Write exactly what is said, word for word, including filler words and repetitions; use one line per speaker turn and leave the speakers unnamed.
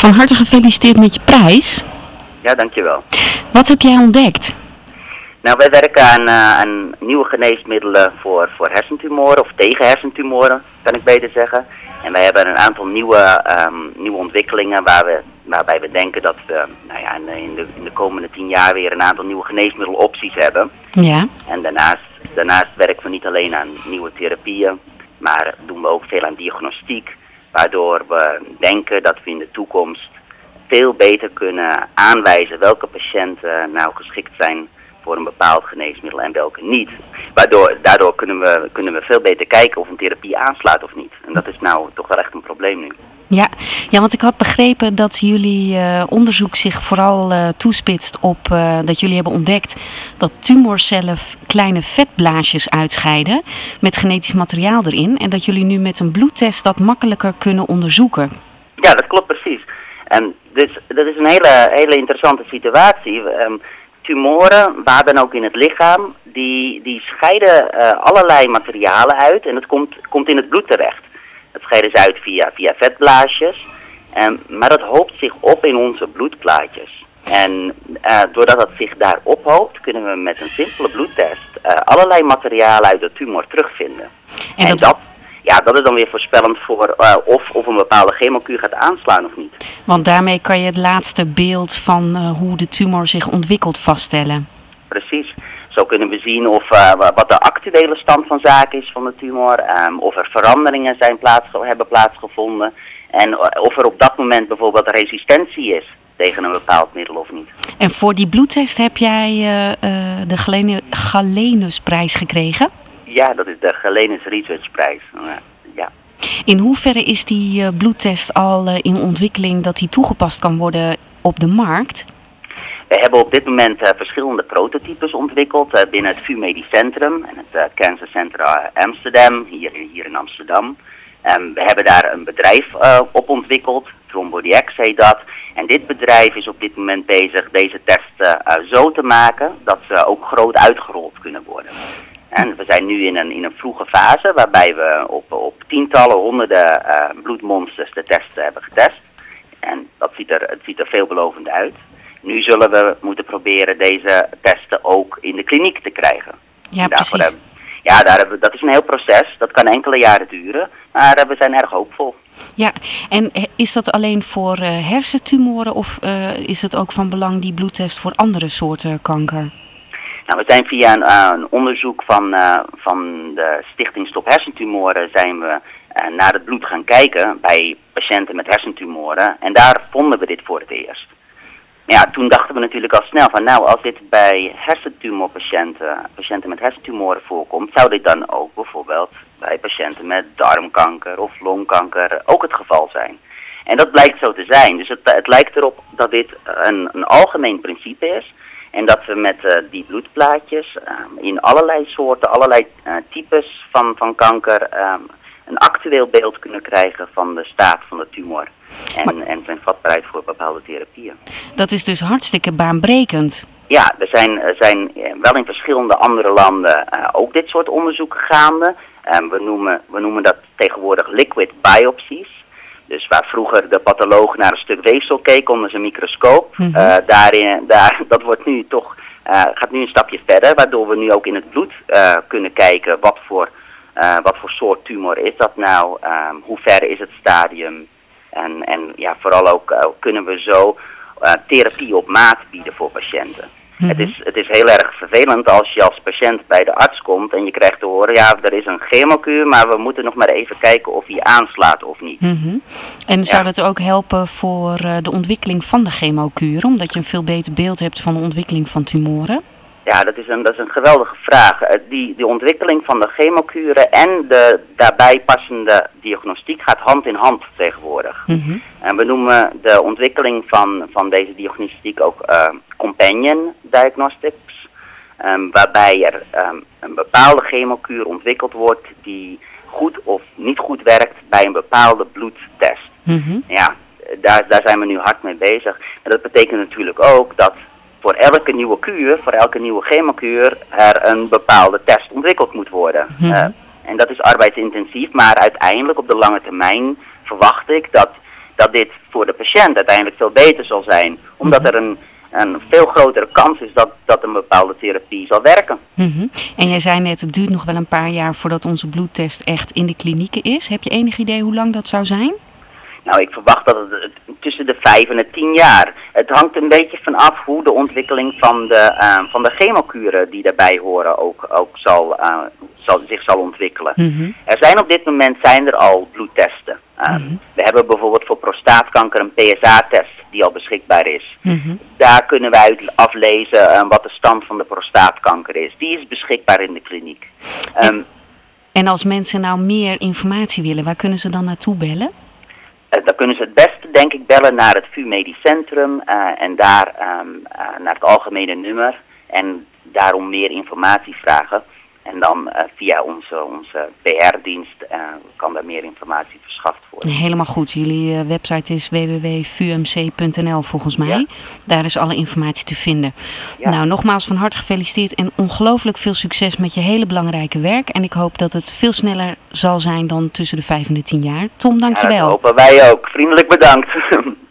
Van harte gefeliciteerd met je prijs.
Ja, dankjewel.
Wat heb jij ontdekt?
Nou, wij werken aan, uh, aan nieuwe geneesmiddelen voor, voor hersentumoren, of tegen hersentumoren, kan ik beter zeggen. En wij hebben een aantal nieuwe, um, nieuwe ontwikkelingen waar we, waarbij we denken dat we nou ja, in, de, in de komende tien jaar weer een aantal nieuwe geneesmiddelopties hebben.
Ja.
En daarnaast, daarnaast werken we niet alleen aan nieuwe therapieën, maar doen we ook veel aan diagnostiek. Waardoor we denken dat we in de toekomst veel beter kunnen aanwijzen welke patiënten nou geschikt zijn voor een bepaald geneesmiddel en welke niet. Waardoor, daardoor kunnen we, kunnen we veel beter kijken of een therapie aanslaat of niet. En dat is nou toch wel echt een probleem nu.
Ja, ja, want ik had begrepen dat jullie uh, onderzoek zich vooral uh, toespitst op uh, dat jullie hebben ontdekt dat tumorcellen kleine vetblaasjes uitscheiden met genetisch materiaal erin. En dat jullie nu met een bloedtest dat makkelijker kunnen onderzoeken.
Ja, dat klopt precies. En dus, dat is een hele, hele interessante situatie. Um, Tumoren, waar dan ook in het lichaam, die, die scheiden uh, allerlei materialen uit en dat komt, komt in het bloed terecht. Dat scheiden ze uit via, via vetblaasjes, um, maar dat hoopt zich op in onze bloedplaatjes. En uh, doordat dat zich daar ophoopt, kunnen we met een simpele bloedtest uh, allerlei materialen uit de tumor terugvinden. En, en dat... dat Ja, dat is dan weer voorspellend voor uh, of, of een bepaalde chemokuur gaat aanslaan of niet.
Want daarmee kan je het laatste beeld van uh, hoe de tumor zich ontwikkelt vaststellen.
Precies. Zo kunnen we zien of, uh, wat de actuele stand van zaken is van de tumor. Um, of er veranderingen zijn plaats, hebben plaatsgevonden. En uh, of er op dat moment bijvoorbeeld resistentie is tegen een bepaald middel of niet.
En voor die bloedtest heb jij uh, uh, de Galene- Galenusprijs gekregen?
Ja, dat is de Galenus Researchprijs. Ja.
In hoeverre is die uh, bloedtest al uh, in ontwikkeling dat die toegepast kan worden op de markt?
We hebben op dit moment uh, verschillende prototypes ontwikkeld uh, binnen het V U Medisch Centrum en het uh, Cancer Center uh, Amsterdam, hier, hier in Amsterdam. Um, we hebben daar een bedrijf uh, op ontwikkeld, ThromboDx heet dat. En dit bedrijf is op dit moment bezig deze testen uh, zo te maken dat ze ook groot uitgerold kunnen worden. En we zijn nu in een, in een vroege fase waarbij we op, op tientallen, honderden uh, bloedmonsters de testen hebben getest. En dat ziet er, het ziet er veelbelovend uit. Nu zullen we moeten proberen deze testen ook in de kliniek te krijgen.
Ja, precies.
Hebben, ja, daar hebben, dat is een heel proces. Dat kan enkele jaren duren. Maar uh, we zijn erg hoopvol.
Ja, en is dat alleen voor uh, hersentumoren of uh, is het ook van belang die bloedtest voor andere soorten kanker?
Nou, we zijn via een, uh, een onderzoek van, uh, van de Stichting Stop Hersentumoren zijn we uh, naar het bloed gaan kijken bij patiënten met hersentumoren. En daar vonden we dit voor het eerst. Ja, toen dachten we natuurlijk al snel van nou, als dit bij hersentumorpatiënten, patiënten met hersentumoren voorkomt, zou dit dan ook bijvoorbeeld bij patiënten met darmkanker of longkanker ook het geval zijn. En dat blijkt zo te zijn. Dus het, het lijkt erop dat dit een, een algemeen principe is. En dat we met uh, die bloedplaatjes um, in allerlei soorten, allerlei uh, types van, van kanker um, een actueel beeld kunnen krijgen van de staat van de tumor. En, maar... en zijn vatbaarheid voor bepaalde therapieën.
Dat is dus hartstikke baanbrekend.
Ja, er zijn, er zijn wel in verschillende andere landen uh, ook dit soort onderzoeken gaande. Um, we, noemen, we noemen dat tegenwoordig liquid biopsies. Dus waar vroeger de patholoog naar een stuk weefsel keek onder zijn microscoop, mm-hmm. uh, daarin, daar, dat wordt nu toch, uh, gaat nu een stapje verder, waardoor we nu ook in het bloed uh, kunnen kijken wat voor, uh, wat voor soort tumor is dat nou, um, hoe ver is het stadium en, en ja, vooral ook uh, kunnen we zo uh, therapie op maat bieden voor patiënten. Mm-hmm. Het is, het is heel erg vervelend als je als patiënt bij de arts komt en je krijgt te horen, ja, er is een chemokuur, maar we moeten nog maar even kijken of die aanslaat of niet.
Mm-hmm. En zou
ja.
dat ook helpen voor uh, de ontwikkeling van de chemokuur, omdat je een veel beter beeld hebt van de ontwikkeling van tumoren?
Ja, dat is een, dat is een geweldige vraag. Die, die ontwikkeling van de chemokuren en de daarbij passende diagnostiek gaat hand in hand tegenwoordig. Mm-hmm. En we noemen de ontwikkeling van, van deze diagnostiek ook uh, companion diagnostics. Um, waarbij er um, een bepaalde chemokuur ontwikkeld wordt die goed of niet goed werkt bij een bepaalde bloedtest. Mm-hmm. Ja, daar, daar zijn we nu hard mee bezig. En dat betekent natuurlijk ook dat voor elke nieuwe kuur, voor elke nieuwe chemokuur, er een bepaalde test ontwikkeld moet worden. Mm-hmm. Uh, en dat is arbeidsintensief, maar uiteindelijk op de lange termijn verwacht ik dat, dat dit voor de patiënt uiteindelijk veel beter zal zijn. Omdat er een, een veel grotere kans is dat, dat een bepaalde therapie zal werken.
Mm-hmm. En jij zei net, het duurt nog wel een paar jaar voordat onze bloedtest echt in de klinieken is. Heb je enig idee hoe lang dat zou zijn?
Nou, ik verwacht dat het tussen de vijf en de tien jaar. Het hangt een beetje vanaf hoe de ontwikkeling van de, uh, van de chemokuren die daarbij horen ook, ook zal, uh, zal, zich zal ontwikkelen.
Mm-hmm.
Er zijn op dit moment zijn er al bloedtesten. Uh, mm-hmm. We hebben bijvoorbeeld voor prostaatkanker een P S A-test die al beschikbaar is.
Mm-hmm.
Daar kunnen wij uit aflezen uh, wat de stand van de prostaatkanker is. Die is beschikbaar in de kliniek. Um,
en als mensen nou meer informatie willen, waar kunnen ze dan naartoe bellen?
Uh, dan kunnen ze het beste, denk ik, bellen naar het V U Medisch Centrum uh, en daar um, uh, naar het algemene nummer en daarom meer informatie vragen. En dan uh, via onze, onze P R-dienst uh, kan daar meer informatie verschaft worden.
Helemaal goed. Jullie uh, website is w w w punt v u m c punt n l volgens mij. Ja. Daar is alle informatie te vinden. Ja. Nou, nogmaals van harte gefeliciteerd en ongelooflijk veel succes met je hele belangrijke werk. En ik hoop dat het veel sneller zal zijn dan tussen de vijf en de tien jaar. Tom, dankjewel.
Ja, dat hopen wij ook. Vriendelijk bedankt.